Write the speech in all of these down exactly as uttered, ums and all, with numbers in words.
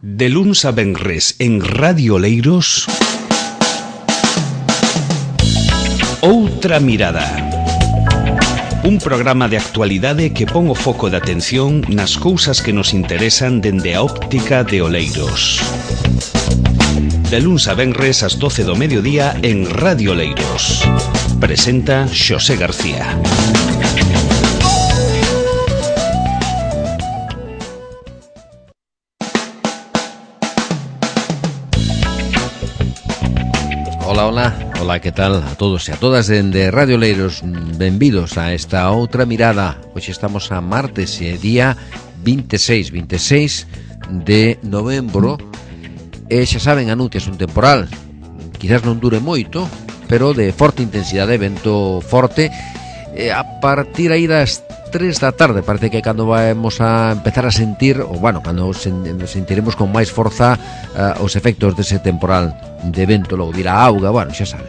De luns a venres en Radio Oleiros, Outra Mirada. Un programa de actualidade que pon o foco de atención nas cousas que nos interesan dende a óptica de Oleiros. De luns a venres ás doce do mediodía en Radio Oleiros. Presenta Xosé García. Hola, hola, hola, que tal a todos e a todas dende Radio Oleiros. Benvidos a esta outra mirada. Hoxe estamos a martes e día veintiséis de novembro. E xa saben, anuncias un temporal. Quizás non dure moito, pero de forte intensidade, vento forte. E a partir aí das tres da tarde parece que é cando vamos a empezar a sentir, ou bueno, cando sentiremos con máis forza uh, os efectos dese temporal de vento. Logo virá auga, bueno, xa saben,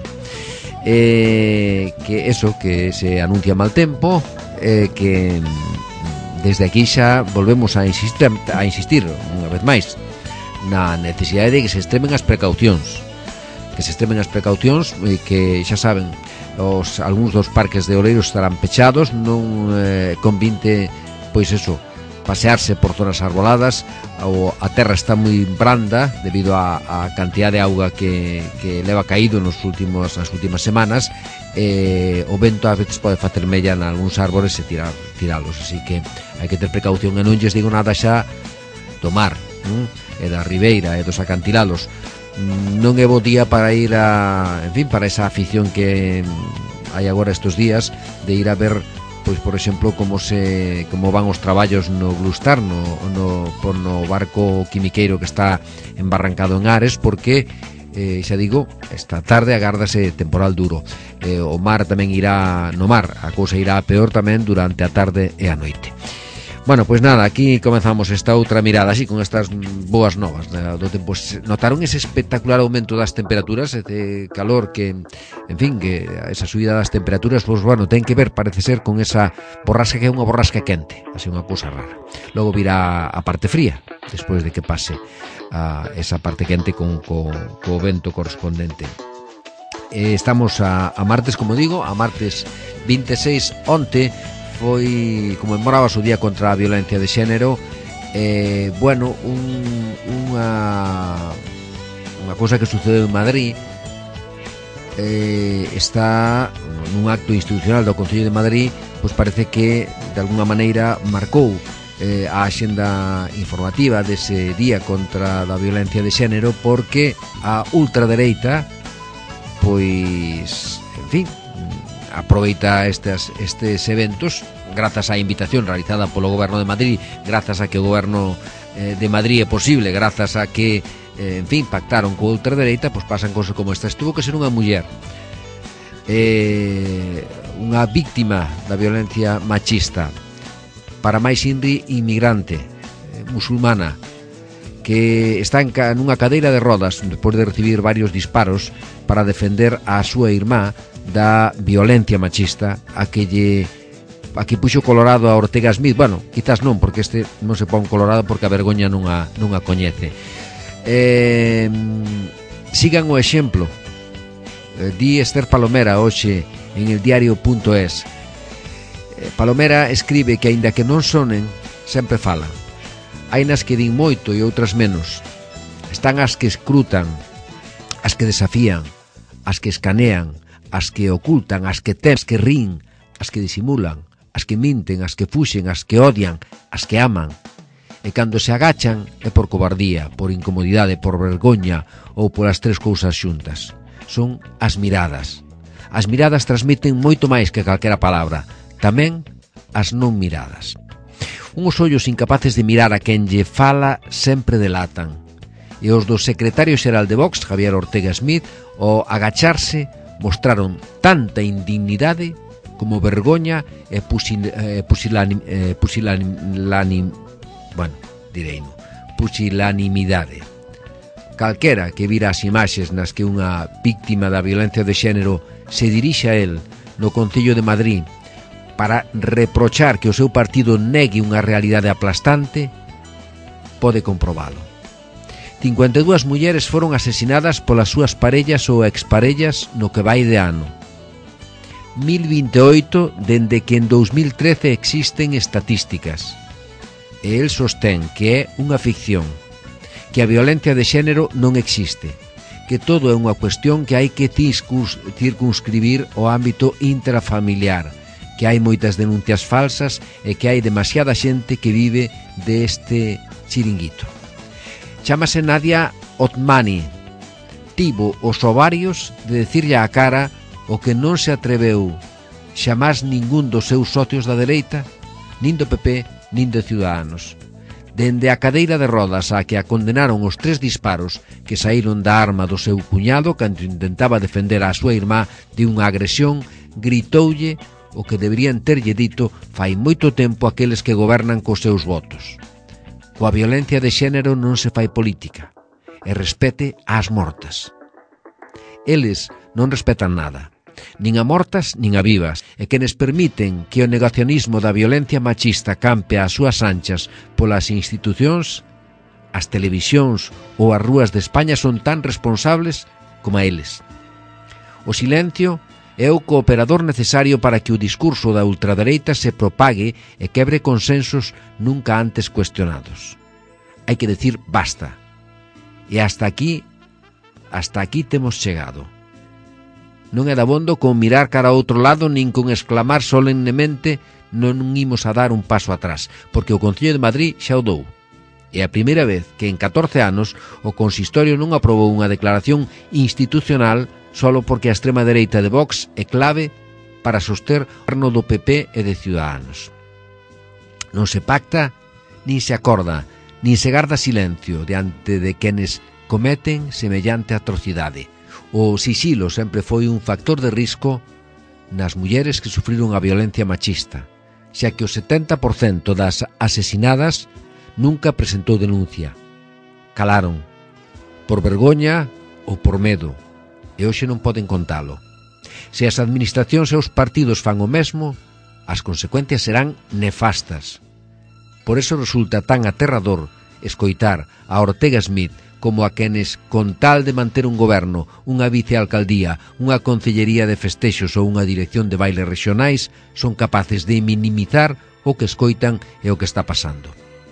eh, que eso, que se anuncia mal tempo, eh, que desde aquí xa volvemos a insistir, a insistir unha vez máis na necesidade de que se extremen as precaucións, que se extremen as precaucións, eh, que xa saben, os algúns dos parques de Oleiros estarán pechados, non eh, convinte, pois eso, pasearse por zonas arboladas. O, a terra está moi branda debido a, a cantidad de auga que, que leva caído nos últimos, nas últimas semanas. Eh, o vento a veces pode facer mella en algúns árbores e tirar, tiralos, así que hai que ter precaución. E non lles digo nada xa do mar, non? E da ribeira e dos acantilados. Non é bo día para ir a, en fin, para esa afición que hai agora estes días de ir a ver, pois por exemplo, como se como van os traballos no Blue Star, no, no, por no barco quimiqueiro que está embarrancado en Ares, porque eh, xa digo, esta tarde agárdase temporal duro. Eh, o mar tamén irá, no mar a cousa irá peor tamén durante a tarde e a noite. Bueno, pois nada, aquí comenzamos esta outra mirada así con estas boas novas do tempo. Notaron ese espectacular aumento das temperaturas, ese calor que, en fin, que esa subida das temperaturas, pois bueno, ten que ver, parece ser, con esa borrasca que é unha borrasca quente, así unha cousa rara. Logo virá a parte fría, despois de que pase a esa parte quente con, con, co vento correspondente. Eh, estamos a, a martes, como digo, a martes veintiséis. Onte foi, conmemoraba o día contra a violencia de xénero. Eh, bueno, un, unha unha cousa que sucedeu en Madrid, eh, está nun acto institucional do Concello de Madrid, pois parece que de alguna maneira marcou eh, a axenda informativa dese día contra a violencia de xénero, porque a ultradereita, pois, en fin, aproveita estes, estes eventos grazas á invitación realizada polo Goberno de Madrid, grazas a que o Goberno eh, de Madrid é posible, grazas a que, eh, en fin, pactaron coa ultradereita, pois pasan cosas como estas. Tuvo que ser unha muller, eh, unha víctima da violencia machista, para máis inri inmigrante, eh, musulmana, que está en ca, nunha cadeira de rodas despois de recibir varios disparos para defender a súa irmá da violencia machista a que lle a que puxo colorado a Ortega Smith. Bueno, quizás non, porque este non se pon colorado porque a vergoña non a, non a coñece. Eh, sigan o exemplo, eh, di Esther Palomera hoxe en el diario punto es. eh, Palomera escribe que aínda que non sonen, sempre falan. Hai nas que din moito e outras menos. Están as que escrutan, as que desafían, as que escanean, as que ocultan, as que temen, as que rin, as que disimulan, as que minten, as que fuxen, as que odian, as que aman. E cando se agachan é por cobardía, por incomodidade, por vergoña ou polas tres cousas xuntas. Son as miradas. As miradas transmiten moito máis que calquera palabra, tamén as non miradas. Uns ollos incapaces de mirar a quen lle fala sempre delatan. E os do secretario xeral de Vox, Javier Ortega Smith, ao agacharse, mostraron tanta indignidade como vergoña e pusil, eh, pusilanim, eh, pusilanim, bueno, direi no, pusilanimidade. Calquera que vira as imaxes nas que unha víctima da violencia de xénero se dirixe a el no Concello de Madrid para reprochar que o seu partido negue unha realidade aplastante, pode comprobalo. cincuenta e dúas mulleres foron asesinadas polas súas parellas ou exparellas no que vai de ano. mil vinte e oito dende que en dous mil trece existen estatísticas. E el sostén que é unha ficción, que a violencia de xénero non existe, que todo é unha cuestión que hai que circunscribir ao ámbito intrafamiliar, que hai moitas denuncias falsas e que hai demasiada xente que vive deste chiringuito. Chámase Nadia Otmani. Tivo os ovarios de decirlle á cara o que non se atreveu xamás ningún dos seus socios da dereita, nin do P P, nin de Ciudadanos. Dende a cadeira de rodas a que a condenaron os tres disparos que saíron da arma do seu cuñado cando intentaba defender a súa irmá de unha agresión, gritoulle o que deberían terlle dito fai moito tempo aqueles que gobernan cos seus votos. Coa violencia de xénero non se fai política, e respete ás mortas. Eles non respetan nada, nin a mortas nin a vivas, e que nos permiten que o negacionismo da violencia machista campe ás súas anchas polas institucións, as televisións ou as rúas de España son tan responsables como a eles. O silencio é o cooperador necesario para que o discurso da ultradereita se propague e quebre consensos nunca antes cuestionados. Hai que decir basta. E hasta aquí, hasta aquí temos chegado. Non é dabondo con mirar cara a outro lado nin con exclamar solemnemente non imos a dar un paso atrás, porque o Concello de Madrid xa o dou. É a primeira vez que en catorce anos o consistorio non aprobou unha declaración institucional solo porque a extrema dereita de Vox é clave para soster o goberno do P P e de Ciudadanos. Non se pacta, nin se acorda, nin se garda silencio diante de quenes cometen semellante atrocidade. O sisilo sempre foi un factor de risco nas mulleres que sufriron a violencia machista, xa que o setenta por cento das asesinadas nunca presentou denuncia. Calaron, por vergoña ou por medo, e hoxe non poden contalo. Se as administracións e os partidos fan o mesmo, as consecuencias serán nefastas. Por eso resulta tan aterrador escoitar a Ortega Smith como a quenes, con tal de manter un goberno, unha vicealcaldía, unha concellería de festexos ou unha dirección de bailes regionais, son capaces de minimizar o que escoitan e o que está pasando.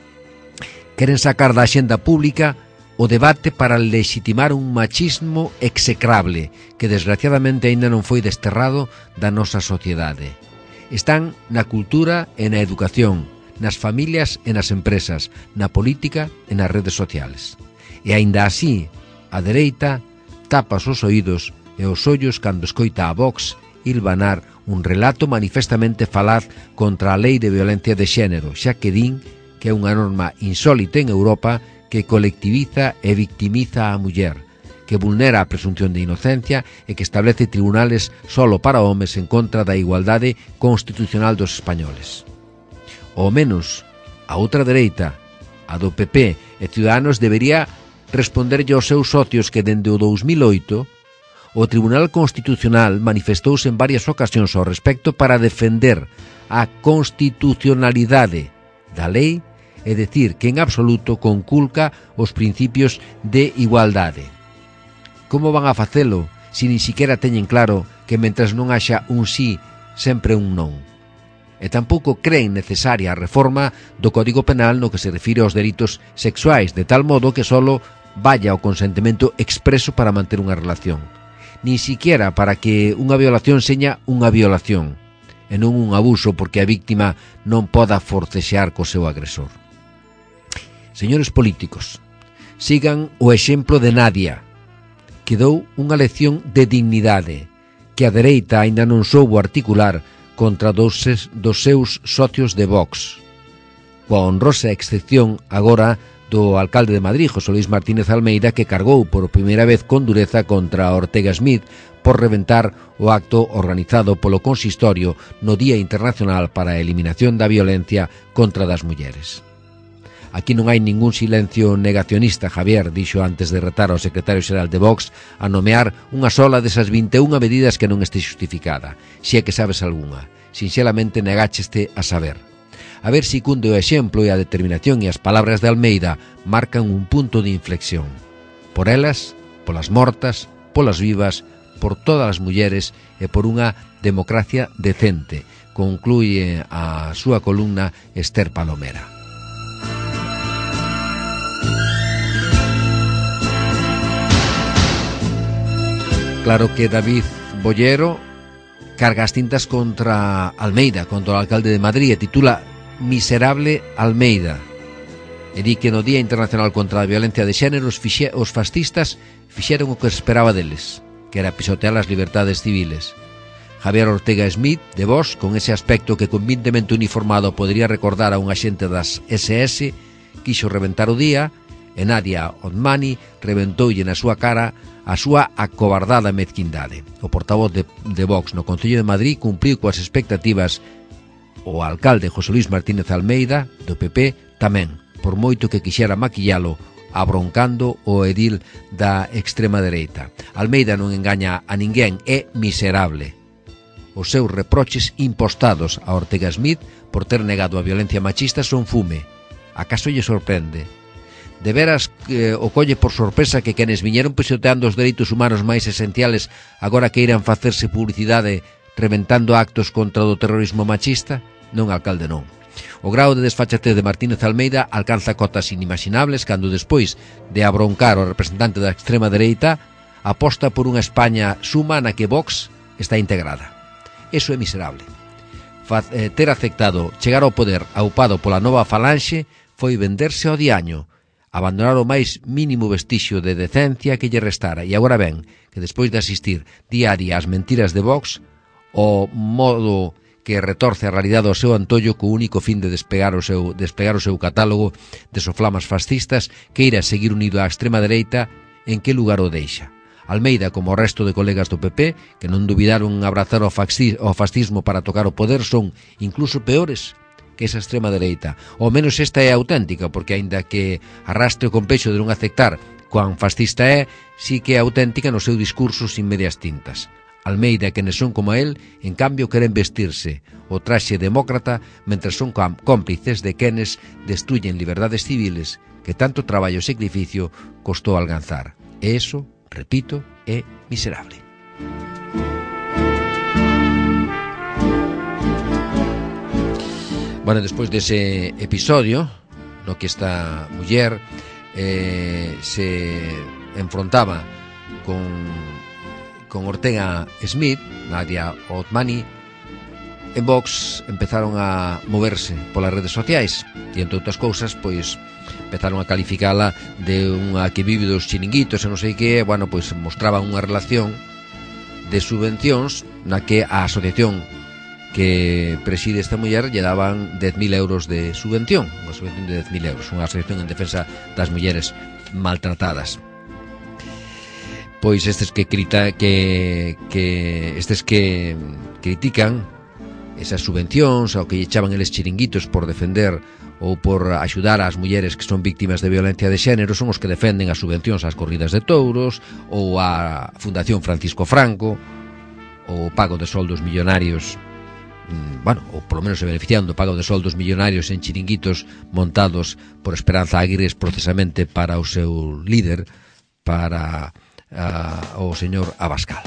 Queren sacar da axenda pública o debate para legitimar un machismo execrable que desgraciadamente aínda non foi desterrado da nosa sociedade. Están na cultura e na educación, nas familias e nas empresas, na política e nas redes sociales. E aínda así, a dereita tapa os oídos e os ollos cando escoita a Vox hilvanar un relato manifestamente falaz contra a lei de violencia de xénero, xa que din que é unha norma insólita en Europa que colectiviza e victimiza a muller, que vulnera a presunción de inocencia e que establece tribunales solo para homes en contra da igualdade constitucional dos españoles. Ao menos, a outra dereita, a do P P e Ciudadanos, debería responderlle aos seus socios que dende o dous mil oito o Tribunal Constitucional manifestouse en varias ocasións ao respecto para defender a constitucionalidade da lei é dicir que en absoluto conculca os principios de igualdade. Como van a facelo se nin siquiera teñen claro que mentras non haxa un sí, sempre un non? E tampouco creen necesaria a reforma do Código Penal no que se refire aos delitos sexuais, de tal modo que solo vaya o consentimento expreso para manter unha relación. Nin siquiera para que unha violación seña unha violación, e non un abuso porque a víctima non poda forcexear co seu agresor. Señores políticos, sigan o exemplo de Nadia, que dou unha lección de dignidade que a dereita aínda non soubo articular contra dos, dos seus socios de Vox, coa honrosa excepción agora do alcalde de Madrid, José Luis Martínez Almeida, que cargou por primeira vez con dureza contra Ortega Smith por reventar o acto organizado polo consistorio no Día Internacional para a Eliminación da Violencia contra das Mulleres. Aquí non hai ningún silencio negacionista, Javier, dixo antes de retar ao secretario xeral de Vox a nomear unha sola desas vinte e unha medidas que non este xustificada, se é que sabes algunha. Sinxelamente negácheste a saber. A ver si cunde o exemplo e a determinación e as palabras de Almeida marcan un punto de inflexión. Por elas, polas mortas, polas vivas, por todas as mulleres e por unha democracia decente, concluye a súa columna Esther Palomera. Claro que David Bollero carga as tintas contra Almeida, contra o alcalde de Madrid, e titula Miserable Almeida. E di que no Día Internacional contra a Violencia de Xénero os, fixe, os fascistas fixeron o que esperaba deles, que era pisotear as libertades civiles. Javier Ortega Smith, de Vox, con ese aspecto que convintemente uniformado podría recordar a un axente das ese ese, quixo reventar o día, e Nadia Otmani reventoulle na súa cara a súa acobardada mezquindade. O portavoz de, de Vox no Concello de Madrid cumpriu coas expectativas. O alcalde José Luis Martínez Almeida, do P P, tamén, por moito que quixera maquillalo, abroncando o edil da extrema dereita. Almeida non engaña a ninguén, é miserable. Os seus reproches impostados a Ortega Smith por ter negado a violencia machista son fume. Acaso lle sorprende? De veras eh, o colle por sorpresa que quenes viñeron pisoteando os dereitos humanos máis esenciales agora que irán facerse publicidade reventando actos contra o terrorismo machista? Non, alcalde, non. O grao de desfachatez de Martínez Almeida alcanza cotas inimaginables cando despois de abroncar o representante da extrema dereita aposta por unha España suma na que Vox está integrada. Eso é miserable. Faz, eh, ter aceptado chegar ao poder aupado pola nova falanxe foi venderse ao diaño, abandonar o máis mínimo vestixio de decencia que lle restara. E agora ben, que despois de asistir día a día ás mentiras de Vox, o modo que retorce a realidade ao seu antollo co único fin de despegar o seu, despegar o seu catálogo de soflamas fascistas, que irá seguir unido á extrema dereita, en que lugar o deixa? Almeida, como o resto de colegas do P P, que non dubidaron abrazar o fascismo para tocar o poder, son incluso peores que esa extrema dereita. Ou menos esta é auténtica, porque aínda que arrastre o compexo de non aceptar cuán fascista é, sí que é auténtica no seu discurso sin medias tintas. Almeida e quenes son como a él, en cambio, queren vestirse o traxe demócrata mentre son cómplices de quenes destruyen liberdades civiles que tanto traballo e sacrificio costou alcanzar. E eso, repito, é miserable. Bueno, despois dese episodio no que esta muller eh, se enfrontaba con, con Ortega Smith, Nadia Otmani, en Vox empezaron a moverse polas redes sociais e, entre outras cousas, pois empezaron a calificala de unha que vive dos chiringuitos e non sei que, bueno, pois mostraban unha relación de subvencións na que a asociación que preside esta muller lle daban dez mil euros de subvención, unha subvención de dez mil euros, unha asociación en defensa das mulleres maltratadas. Pois estes que crita, que, que estes que critican esas subvencións ao que lle echaban eles chiringuitos por defender ou por axudar ás mulleres que son víctimas de violencia de xénero son os que defenden as subvencións ás corridas de touros ou á Fundación Francisco Franco ou o pago de soldos millonarios, bueno, ou polo menos se beneficiaron do pago de soldos millonarios en chiringuitos montados por Esperanza Aguirre procesamente para o seu líder, para uh, o señor Abascal.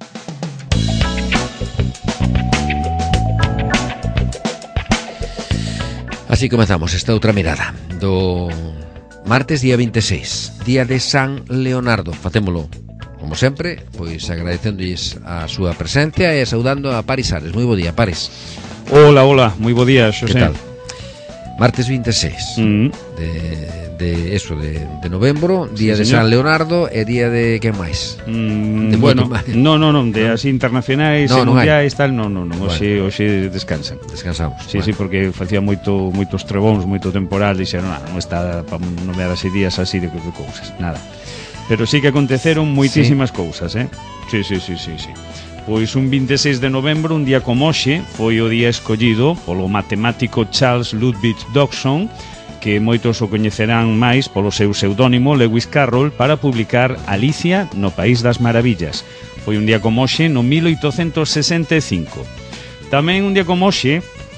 Así comezamos esta outra mirada do martes día veintiséis, día de San Leonardo. Facémolo, como sempre, pois agradecéndolles a súa presencia e saudando a Paris Ares. Moi bo día, Paris. Hola, hola, moi bo día, Xosé. Que tal? Martes veintiséis mm. de, de eso, de, de novembro, día sí, de señor. San Leonardo e día de que máis? Mm, de bueno, non, non, non, de así internacionais no, e non mundiais, tal, non, non, non, bueno. Oxe, oxe descansan. Descansamos. Sí, bueno. Sí, porque facía moito moitos trebóns, moito temporal, dixeron, non, non está para nomear así días así de, de cousas, nada. Pero sí que aconteceron moitísimas sí. cousas, eh? Sí, sí, sí, sí, sí. Pois un veintiséis de novembro, un día como hoxe, foi o día escollido polo matemático Charles Ludwig Dodson, que moitos o coñecerán máis polo seu pseudónimo Lewis Carroll, para publicar Alicia no País das Maravillas. Foi un día como hoxe no mil oitocentos sesenta e cinco. Tamén un día como hoxe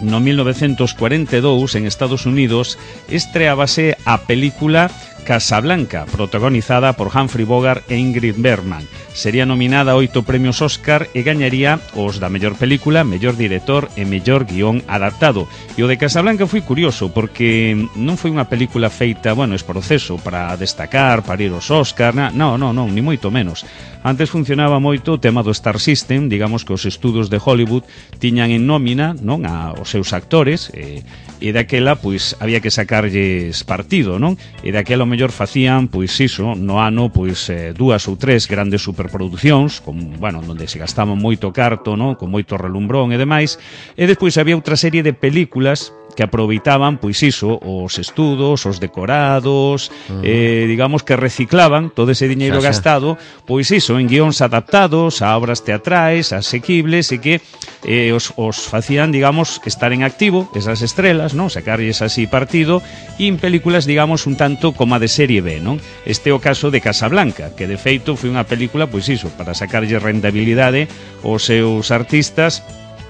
no mil novecientos cuarenta e dous, en Estados Unidos, estreábase a película Casablanca, protagonizada por Humphrey Bogart e Ingrid Bergman. Sería nominada a oito premios Óscar e gañaría os da mellor película, mellor director e mellor guión adaptado. E o de Casablanca foi curioso, porque non foi unha película feita, bueno, es proceso para destacar, para ir aos Óscar, na, non, non, non, ni moito menos. Antes funcionaba moito o tema do Star System, digamos que os estudos de Hollywood tiñan en nómina, non, a os seus actores, e, e daquela, pois, había que sacarlles partido, non? E daquela o mellor facían, pois iso, no ano, pois, eh, dúas ou tres grandes superproduccións, con, bueno, onde se gastaban moito carto, non? Con moito relumbrón e demais, e despois había outra serie de películas que aproveitaban, pois iso, os estudos, os decorados, uh -huh. eh, digamos que reciclaban todo ese diñeiro xa, xa. gastado, pois iso, en guións adaptados a obras teatrais, asequibles, e que eh, os, os facían, digamos, estar en activo, esas estrelas, non? Sacarlles así partido, e en películas, digamos, un tanto como a de serie B, non? Este é o caso de Casablanca, que de feito foi unha película, pois iso, para sacarlle rentabilidade aos seus artistas,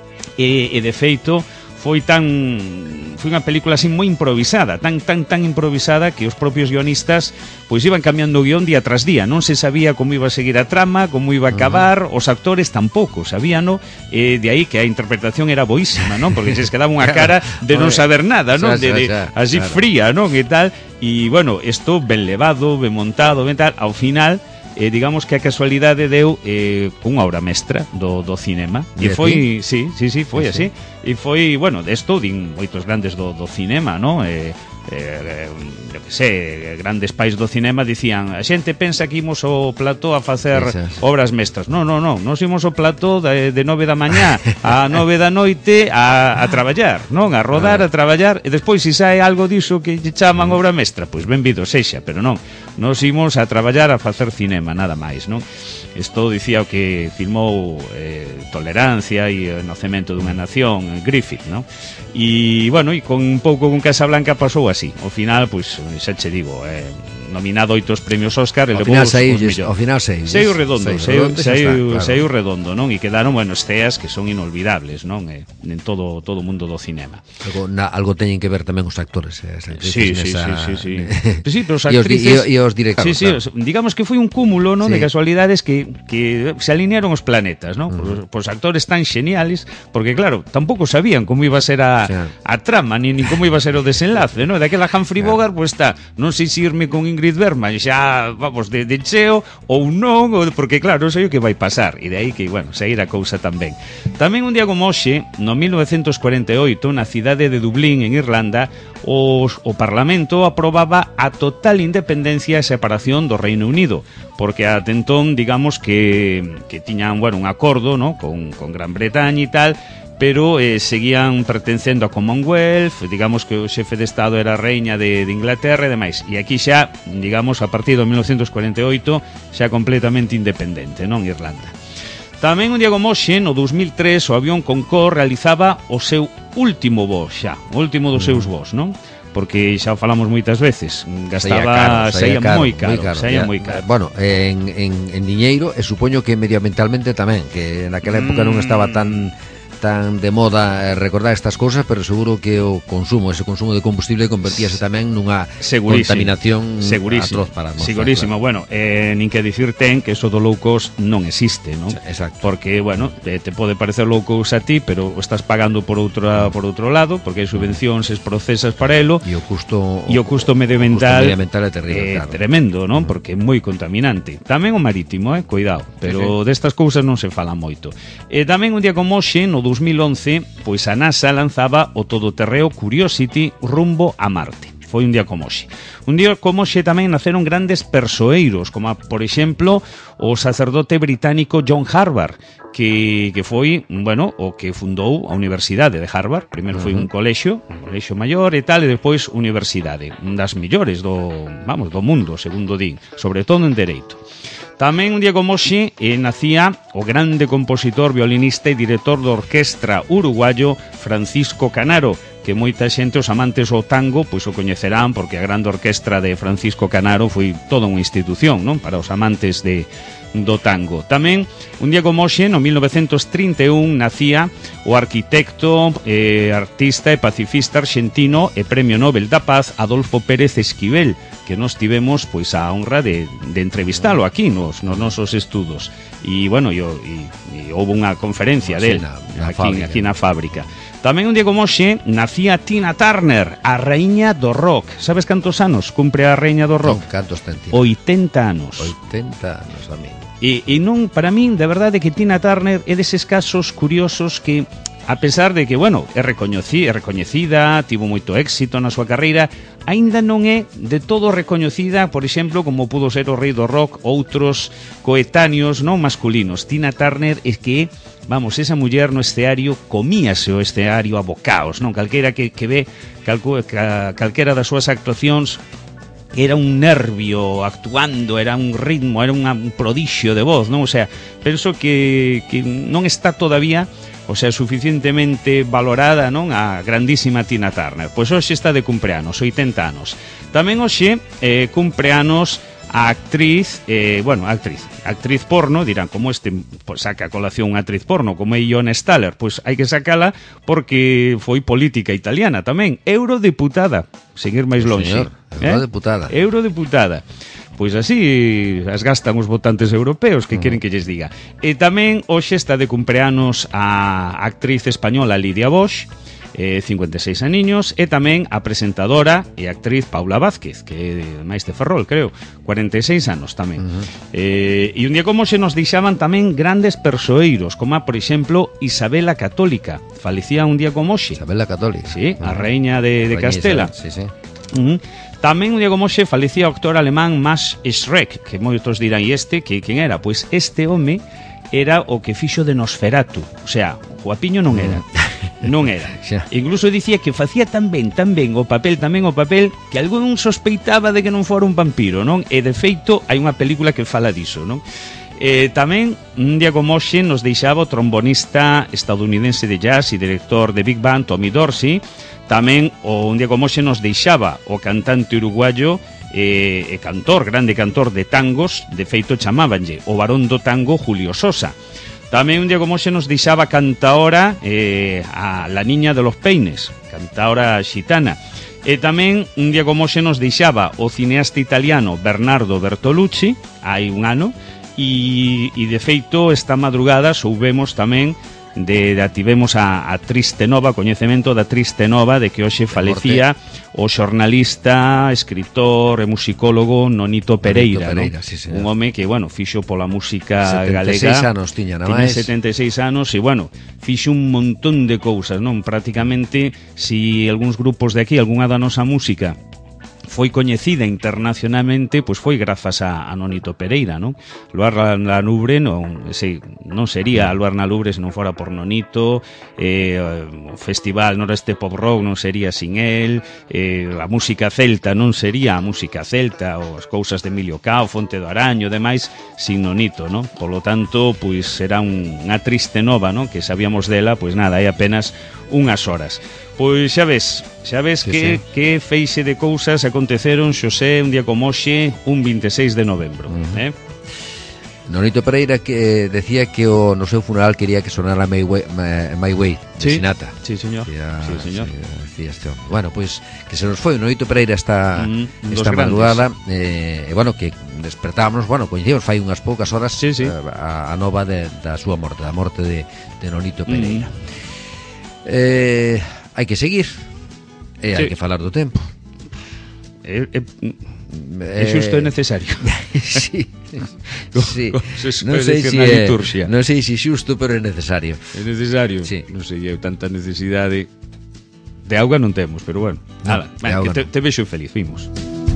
e, e de feito foi tan foi unha película así moi improvisada, tan tan tan improvisada que os propios guionistas pois iban cambiando o guión día tras día, non se sabía como iba a seguir a trama, como iba a acabar, uh -huh. os actores tampouco sabíano, e de aí que a interpretación era boísima, non? Porque se quedaba unha cara de non saber nada, non? De, de, así claro. fría, non? E tal, e bueno, isto ben levado, ben montado, ben tal, ao final Eh, digamos que a casualidade deu eh, unha obra mestra do, do cinema, e foi, sí, sí, sí, foi sí, así, sí. E foi, bueno, desto din moitos grandes do, do cinema, non? Eh, eh, eu que sei, grandes pais do cinema dicían, a xente pensa que imos ao plató a facer Esas. obras mestras. Non, non, non, nos imos ao plató de, de nove da mañá a nove da noite a, a traballar, non? A rodar, a traballar, e despois se sae algo diso que lle chaman obra mestra, pois benvido sexa, pero non, nos imos a traballar a facer cinema, nada máis, non? Isto dicía o que filmou eh, Tolerancia e o nacemento dunha nación, Griffith, non? E, bueno, e con un pouco con Casablanca pasou así. Ao final, pois, xa che digo, eh, nominado oitos premios Óscar, e levou os millóns. Ao final seis. Seiu redondo, seiu redondo, non? E quedaron, bueno, esteas que son inolvidables, non? Eh, en todo todo o mundo do cinema. Algo, na, algo teñen que ver tamén os actores, eh, as actrices. Sí, sí, nesa... sí, sí, sí. Sí, pero os actrices... E os directores. Sí, sí, claro. Digamos que foi un cúmulo, non? Sí. De casualidades que, que se alinearon os planetas, non? Uh -huh. Os, os actores tan xeniales, porque claro, tampouco sabían como iba a ser a, sí. a trama, ni, ni como iba a ser o desenlace, non? Daquela Humphrey claro. Bogart, pois está, non sei se irme con Ingrid Bergman xa, vamos, de, de cheo ou non, ou, porque claro, non sei o que vai pasar, e de aí que, bueno, sair a cousa tamén. Tamén un día como hoxe, no mil novecientos cuarenta e oito, na cidade de Dublín, en Irlanda, os, o Parlamento aprobaba a total independencia e separación do Reino Unido, porque ate entón, digamos que, que tiñan, bueno, un acordo, ¿no? con, con Gran Bretaña e tal, pero eh, seguían pertencendo a Commonwealth, digamos que o xefe de Estado era a reina de, de Inglaterra e demais, e aquí xa, digamos, a partir do mil novecientos cuarenta e oito, xa completamente independente, non, Irlanda. Tamén un día como hoxe, no dos mil tres, o avión Concorde realizaba o seu último voo xa, o último dos seus voos, non? Porque xa o falamos moitas veces, gastaba, saía moi caro, saía moi caro. Bueno, en, en, en diñeiro, e supoño que medioambientalmente tamén, que naquela época mm. non estaba tan... tan de moda recordar estas cousas, pero seguro que o consumo, ese consumo de combustible convertíase tamén nunha contaminación atroz para a atmosfera. Segurísimo, claro. Bueno, eh, nin que dicir ten que eso do low cost non existe, non? Exacto. Porque, bueno, te, te pode parecer low cost a ti, pero o estás pagando por outro, por outro lado, porque hai subvencións, es procesas para elo, e o custo e o custo medioambiental, o custo medioambiental é terrible, eh, claro. Tremendo, non? Porque é moi contaminante. Tamén o marítimo, eh, cuidado, pero sí, sí. destas cousas non se fala moito. E tamén un día como hoxe, no dos mil once, pois a NASA lanzaba o todoterreo Curiosity rumbo a Marte. Foi un día como hoxe. Un día como hoxe tamén naceron grandes persoeiros, como, por exemplo, o sacerdote británico John Harvard, que, que foi, bueno, o que fundou a Universidade de Harvard. Primeiro foi un colexio, un colexio maior e tal, e depois universidade, un das millores do, vamos, do mundo, segundo din, sobre todo en dereito. Tamén un día como hoxe eh, nacía o grande compositor, violinista e director da orquestra uruguayo Francisco Canaro, que moita xente, os amantes ao tango, pois o coñecerán, porque a grande orquestra de Francisco Canaro foi toda unha institución, non? Para os amantes de, do tango. Tamén, un día como hoxe, no mil novecentos trinta e un, nacía o arquitecto, eh, artista e pacifista argentino e Premio Nobel da Paz Adolfo Pérez Esquivel, que nos tivemos pois a honra de, de entrevistalo aquí nos, nos nosos estudos. E, bueno, e, e, e houve unha conferencia del aquí, aquí na fábrica. Tamén un día como hoxe nacía Tina Turner, a raíña do rock. Sabes cantos anos cumpre a raíña do rock? Non, cantos ten Tina? oitenta anos. oitenta anos, amigo. E, e non, para min, de verdade que Tina Turner é deses casos curiosos que, a pesar de que, bueno, é recoñecida, é recoñecida, tivo moito éxito na súa carreira, aínda non é de todo recoñecida, por exemplo, como pudo ser o rei do rock, outros coetáneos non masculinos. Tina Turner é que, vamos, esa muller no escenario comíase o escenario a bocaos, non? Calquera que, que ve calcu, cal, calquera das súas actuacións era un nervio actuando, era un ritmo, era un prodigio de voz, non? O sea, penso que, que non está todavía, o sea, suficientemente valorada, non, a grandísima Tina Turner. Pois hoxe está de cumpleanos, oitenta anos. Tamén hoxe eh, cumpleanos a actriz, eh, bueno, actriz, actriz porno, dirán, como este pues, saca a colación unha actriz porno, como é Ione Staller, pois hai que sacala porque foi política italiana tamén, eurodiputada, seguir máis longe. Señor, eurodeputada. Eh? Eurodeputada. Pois así as gastan os votantes europeos que uh-huh. queren que lles diga. E tamén hoxe está de cumpleanos a actriz española Lidia Bosch, eh, cincuenta e seis aniños, e tamén a presentadora e actriz Paula Vázquez, que é máis de Ferrol, creo, cuarenta e seis anos tamén. Uh-huh. eh, e un día como se nos deixaban tamén grandes persoeiros, como a, por exemplo, Isabela Católica, falecía un día como hoxe. Isabela Católica. Sí, uh-huh. a reiña de, de Castela. Sí, sí. Uh-huh. Tamén un día como hoxe falecía o actor alemán Max Schreck, que moitos dirán, e este, que quen era? Pois este home era o que fixo de Nosferatu, o sea, guapiño non era. Non era. Incluso dicía que facía tan ben, tan ben o papel, tamén o papel, que algún sospeitaba de que non fora un vampiro, non? E de feito hai unha película que fala diso, non? Eh, tamén, un día como hoxe nos deixaba o trombonista estadounidense de jazz e director de Big Band, Tommy Dorsey. Tamén, o un día como hoxe nos deixaba o cantante uruguayo e, e cantor, grande cantor de tangos, de feito chamábanlle o varón do tango Julio Sosa. Tamén un día como hoxe nos deixaba cantaora eh, a La Niña de los Peines, cantaora xitana. E tamén un día como hoxe nos deixaba o cineasta italiano Bernardo Bertolucci, hai un ano, e, e de feito esta madrugada soubemos tamén de, de ativemos a, a triste nova, coñecemento da triste nova de que hoxe falecía o xornalista, escritor e musicólogo Nonito Pereira, Nonito Pereira, ¿no? Sí, Un home que, bueno, fixo pola música galega. setenta e seis anos tiña, nada máis. setenta e seis anos e, bueno, fixo un montón de cousas, non? Prácticamente, si algúns grupos de aquí, algunha da nosa música foi coñecida internacionalmente, pois foi grazas a, a Nonito Pereira, non? Luar Lanubre non, sei, non sería Luar Lanubre se non fora por Nonito, eh, o Festival Noreste Pop Rock non sería sin él, eh, a música celta non sería a música celta, ou as cousas de Emilio Cao, Fonte do Araño, demais, sin Nonito, non? Polo tanto, pois será un, unha triste nova, non? Que sabíamos dela, pois nada, hai apenas unhas horas. Pois xa ves, xa ves sí, que, sí. que feixe de cousas aconteceron, Xosé, un día como hoxe, un vinte e seis de novembro. Uh-huh. eh? Nonito Pereira que decía que o no seu funeral quería que sonara My Way, My, My Way de sí. Sinatra. Sí, señor. Decía, sí, señor. Sí, decía este hombre. Bueno, pois pues, que se nos foi Nonito Pereira esta, mm, esta madrugada e eh, bueno, que despertábamos, bueno, coñecíamos fai unhas poucas horas sí, sí. a, a nova de, da súa morte, da morte de, de Nonito Pereira. Mm. Eh... Hai que seguir e hai sí. que falar do tempo. É, é, é xusto e necesario. Sí. Sí. Non sei se é, non sei se xusto, pero é necesario. É necesario? Sí. Non sei, eu tanta necesidade de auga non temos, pero bueno. Nada, no, bueno, que te, te vexo feliz, vimos.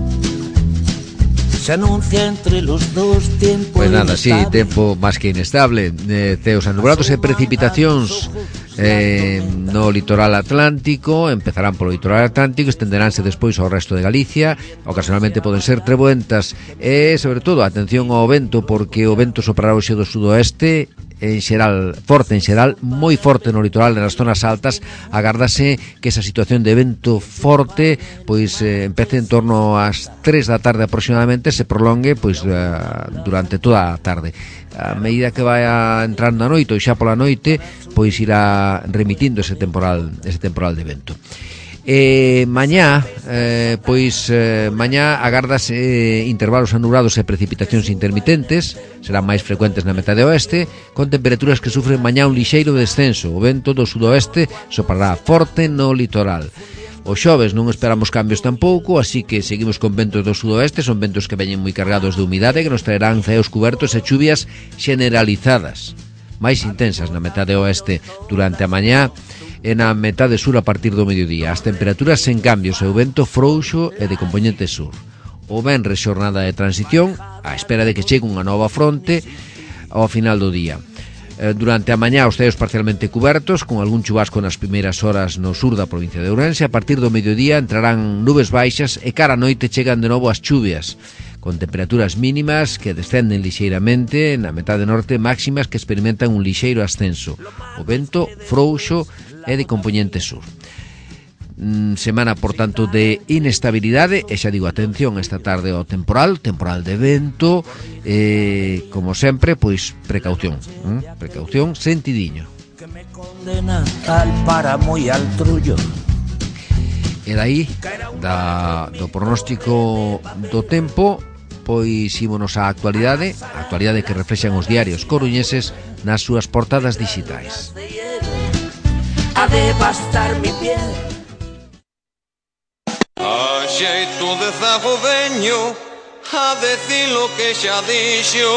Se anuncia entre los dos tiempos. Pues nada, sí, tempo máis que inestable, eh, ceos anublados e precipitacións eh, no litoral atlántico, empezarán polo litoral atlántico, estenderánse despois ao resto de Galicia, ocasionalmente poden ser treboentas, e sobre todo atención ao vento, porque o vento soprará hoxe do sudoeste, en xeral, forte en xeral, moi forte no litoral, nas zonas altas. Agárdase que esa situación de vento forte pois eh, empece en torno ás tres da tarde aproximadamente, se prolongue pois eh, durante toda a tarde. A medida que vai entrando a noite ou xa pola noite, pois irá remitindo ese temporal, ese temporal de vento. E mañá, eh, pois eh, mañá agárdase eh, intervalos anulados e precipitacións intermitentes, serán máis frecuentes na metade oeste, con temperaturas que sufren mañá un lixeiro descenso. O vento do sudoeste soprará forte no litoral. O xoves non esperamos cambios tampouco, así que seguimos con ventos do sudoeste, son ventos que veñen moi cargados de humidade, que nos traerán ceos cubertos e chuvias generalizadas, máis intensas na metade oeste durante a mañá, e na metade sur a partir do mediodía. As temperaturas sen cambios e o vento frouxo e de compoñente sur. O venres xornada de transición, á espera de que chegue unha nova fronte ao final do día. Durante a mañá os ceos parcialmente cubertos, con algún chubasco nas primeiras horas no sur da provincia de Ourense. A partir do mediodía entrarán nubes baixas e cara a noite chegan de novo as chuvias, con temperaturas mínimas que descenden lixeiramente na metade norte, máximas que experimentan un lixeiro ascenso. O vento frouxo e de compoñente sur. Semana, por tanto, de inestabilidade, e xa digo, atención esta tarde ao temporal, temporal de vento, e, como sempre, pois, precaución, ¿eh? precaución, sentidiño. Que me condena al páramo e al trullo. E dai, da, do pronóstico do tempo, pois ímonos á actualidade, a actualidade que reflexan os diarios coruñeses nas súas portadas digitais. A devastar mi piel. A xeito de zago veño a decir lo que xa dixo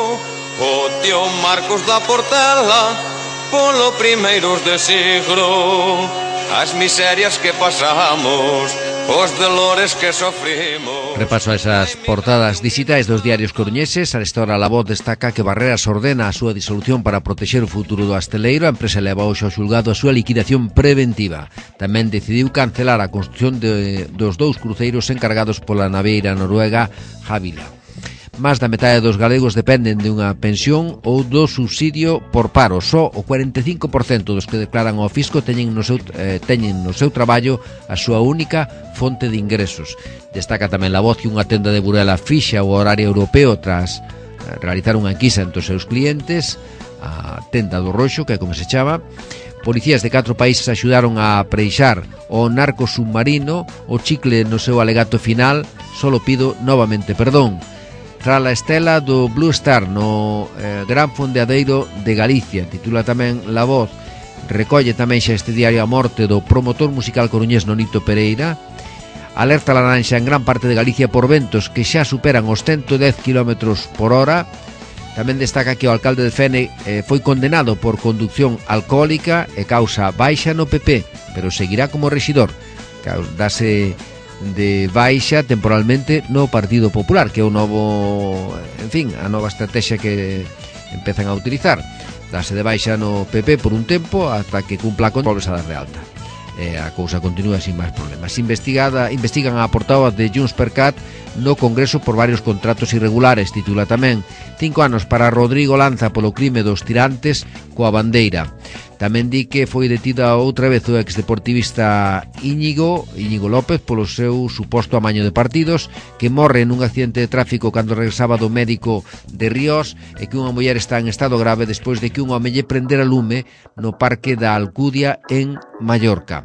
o tío Marcos da Portela polo primeiros de siglo. As miserias que pasamos, os dolores que sofrimos. Repaso a esas portadas digitais dos diarios coruñeses. A esta hora La Voz destaca que Barreras ordena a súa disolución para protexer o futuro do Asteleiro. A empresa leva hoxe ao xulgado a súa liquidación preventiva. Tamén decidiu cancelar a construción de, dos dous cruceiros encargados pola naveira noruega Havila. Más da metade dos galegos dependen de unha pensión ou do subsidio por paro. Só o cuarenta e cinco por cento dos que declaran ao fisco teñen no seu, eh, teñen no seu traballo a súa única fonte de ingresos. Destaca tamén La Voz que unha tenda de Burela fixa o horario europeo tras eh, realizar unha enquisa entre os seus clientes, a tenda do Roxo, que é como se chama. Policías de catro países axudaron a preixar o narco submarino. O Chicle no seu alegato final solo pido novamente perdón. Tras a estela do Blue Star no eh, Gran Fondeadeiro de Galicia, titula tamén La Voz. Recolle tamén xa este diario a morte do promotor musical coruñés Nonito Pereira. Alerta laranxa en gran parte de Galicia por ventos que xa superan os ciento dez kilómetros por hora. Tamén destaca que o alcalde de Fene eh, foi condenado por conducción alcohólica e causa baixa no P P, pero seguirá como rexidor. Dase de baixa temporalmente no Partido Popular, que é o novo, en fin, a nova estrategia que empezan a utilizar. Dase de baixa no P P por un tempo ata que cumpla con volves a dar de alta. E a cousa continúa sin máis problemas. Investigada, investigan a portavoz de Junts per Cat no Congreso por varios contratos irregulares, titula tamén. Cinco anos para Rodrigo Lanza polo crime dos tirantes coa bandeira. Tamén di que foi detida outra vez o exdeportivista Íñigo, Íñigo López, polo seu suposto amaño de partidos, que morre nun accidente de tráfico cando regresaba do médico de Ríos, e que unha muller está en estado grave despois de que un home lle prendera lume no Parque da Alcudia en Mallorca.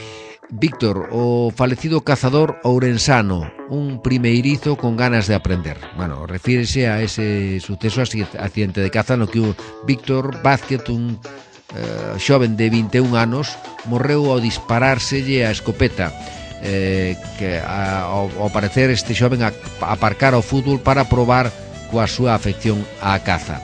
Víctor, o falecido cazador ourensano, un primeirizo con ganas de aprender. Bueno, refírese a ese suceso, accidente de caza no que o Víctor Vázquez, un eh, xoven de vinte e un anos, morreu ao disparárselle a escopeta, eh, que a, ao, ao parecer este xoven a, a aparcar ao fútbol para probar coa súa afección á caza.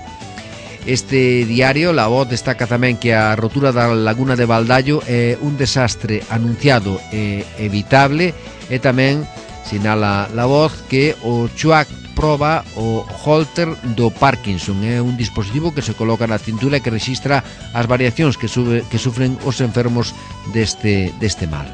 Este diario, La Voz, destaca tamén que a rotura da laguna de Valdallo é un desastre anunciado e evitable, e tamén sinala La Voz que o Chuac proba o Holter do Parkinson. É un dispositivo que se coloca na cintura e que rexistra as variacións que, sube, que sufren os enfermos deste, deste mal.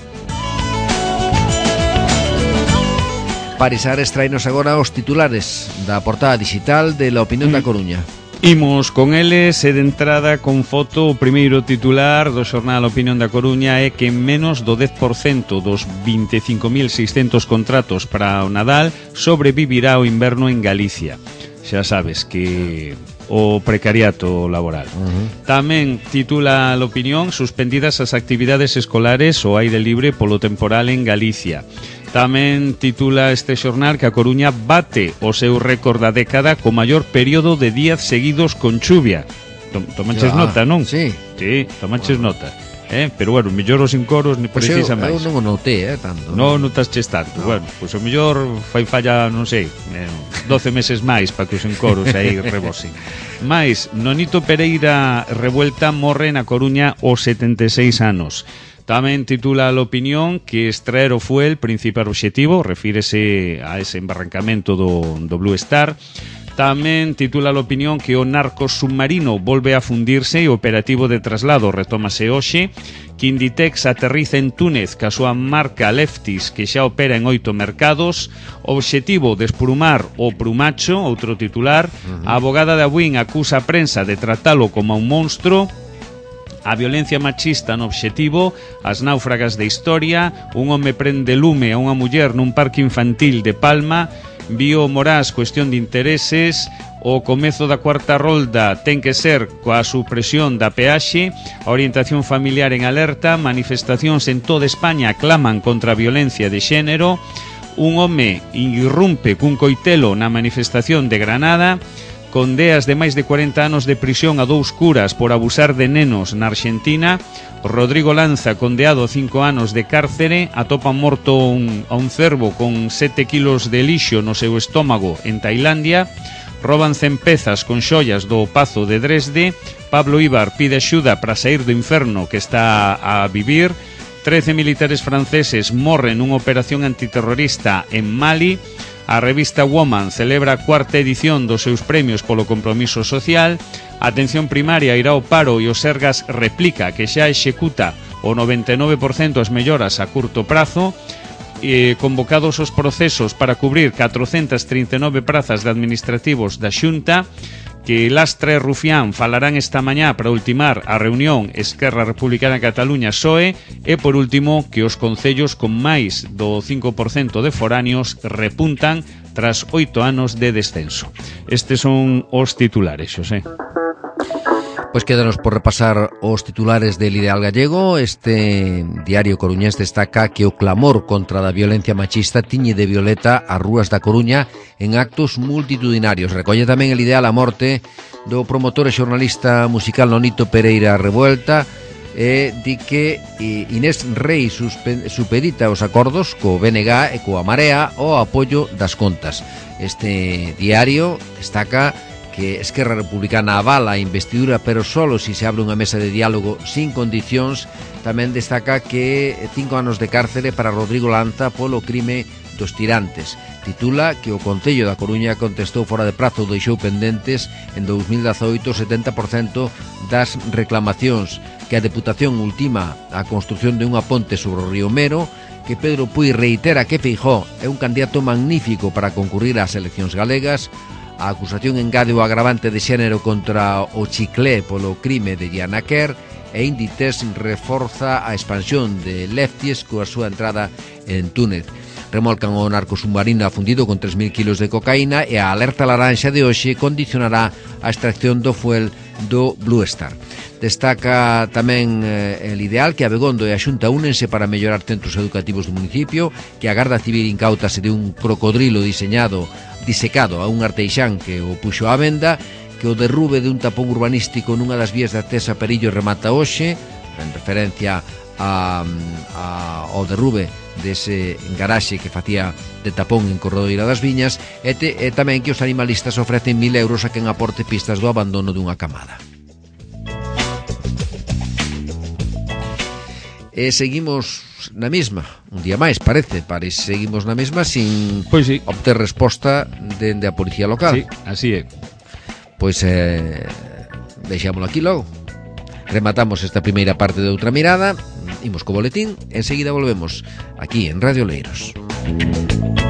Paris Ares traenos agora os titulares da portada digital de La Opinión da Coruña. Imos con eles e de entrada con foto. O primeiro titular do xornal Opinión da Coruña é que menos do dez por cento dos vinte e cinco mil seiscentos contratos para o Nadal sobrevivirá o inverno en Galicia. Xa sabes que o precariato laboral. Uh-huh. Tamén titula a Opinión: suspendidas as actividades escolares ao aire libre polo temporal en Galicia. Tamén titula este xornal que a Coruña bate o seu récord da década co maior período de días seguidos con chuvia. Tomanches ah, nota, non? Sí. Sí, tomanches bueno. nota. Eh? Pero, bueno, mellor os encoros ni precisa máis. Eu non o notei, eh, tanto. Non notasches tanto. No. Bueno, pois pues, o mellor fai falla, non sei, eh, doce meses máis para que os encoros aí rebosen. Mais, Nonito Pereira Revuelta morre na Coruña aos setenta e seis anos. Tamén titula a Opinión que extraer o fuel principal obxectivo, refírese a ese embarrancamento do, do Blue Star. Tamén titula a Opinión que o narco submarino volve a fundirse e o operativo de traslado retómase hoxe. Que Inditex aterriza en Túnez ca súa marca Leftis, que xa opera en oito mercados. Obxectivo desprumar o Prumacho, outro titular. Uh-huh. A abogada de Abuín acusa a prensa de tratalo como un monstro. A violencia machista no obxectivo, as náufragas de historia, un home prende lume a unha muller nun parque infantil de Palma, Vío Morás, cuestión de intereses, o comezo da cuarta rolda ten que ser coa supresión da peaxe, a orientación familiar en alerta, manifestacións en toda España claman contra a violencia de xénero, un home irrumpe cun coitelo na manifestación de Granada, condeas de máis de cuarenta anos de prisión a dous curas por abusar de nenos na Argentina. Rodrigo Lanza, condeado a cinco anos de cárcere, atopa morto un, a un cervo con sete kilos de lixo no seu estómago en Tailandia. Roban cen pezas con xoias do Pazo de Dresde. Pablo Ibar pide axuda para sair do inferno que está a vivir. trece militares franceses morren nunha operación antiterrorista en Mali. A revista Woman celebra a cuarta edición dos seus premios polo compromiso social. A atención primaria irá ao paro e o Sergas replica que xa executa o noventa e nove por cento as melloras a curto prazo. E convocados os procesos para cubrir catrocentas trinta e nove prazas de administrativos da Xunta. Que Lastra e Rufián falarán esta mañá para ultimar a reunión Esquerra Republicana Cataluña-P S O E. E por último, que os concellos con máis do cinco por cento de foráneos repuntan tras oito anos de descenso. Estes son os titulares, Xosé. Pois quédanos por repasar os titulares del Ideal Gallego. Este diario coruñés destaca que o clamor contra a violencia machista tiñe de violeta as rúas da Coruña en actos multitudinarios. Recolle tamén el Ideal a morte do promotor e xornalista musical Nonito Pereira Revuelta e di que Inés Rei supedita os acordos co B N G e coa Marea ao apoio das contas. Este diario destaca que Esquerra Republicana avala a investidura, pero solo si se abre unha mesa de diálogo sin condicións. Tamén destaca que cinco anos de cárcere para Rodrigo Lanza polo crime dos tirantes. Titula que o Concello da Coruña contestou fora de prazo, deixou pendentes en dous mil dezaoito o setenta por cento das reclamacións, que a Deputación ultima a construción de unha ponte sobre o río Mero, que Pedro Puig reitera que Feijóo é un candidato magnífico para concurrir ás eleccións galegas. A acusación engade o agravante de xénero contra o Chiclé polo crime de Diana Kerr e Inditex reforza a expansión de Lefties coa súa entrada en Túnez. Remolcan o narco submarino afundido con tres mil kilos de cocaína e a alerta laranxa de hoxe condicionará a extracción do fuel do Blue Star. Destaca tamén eh, el Ideal que Abegondo e a Xunta únense para mellorar centros educativos do municipio, que a Garda Civil incautase de un crocodrilo diseñado disecado a un arteixán que o puxo á venda, que o derrube de un tapón urbanístico nunha das vías de acceso a Perillo remata hoxe, en referencia a, a, ao derrube dese garaxe que facía de tapón en Corredoira das Viñas, e, te, e tamén que os animalistas ofrecen mil euros a quen aporte pistas do abandono dunha camada. E seguimos seguimos na mesma, un día máis, parece, parece seguimos na mesma sin Pois sí. obter resposta dende a policía local. Sí, así é. Pois eh, deixámoslo aquí logo. Rematamos esta primeira parte de Outra Mirada, imos co boletín, enseguida volvemos aquí en Radio Oleiros.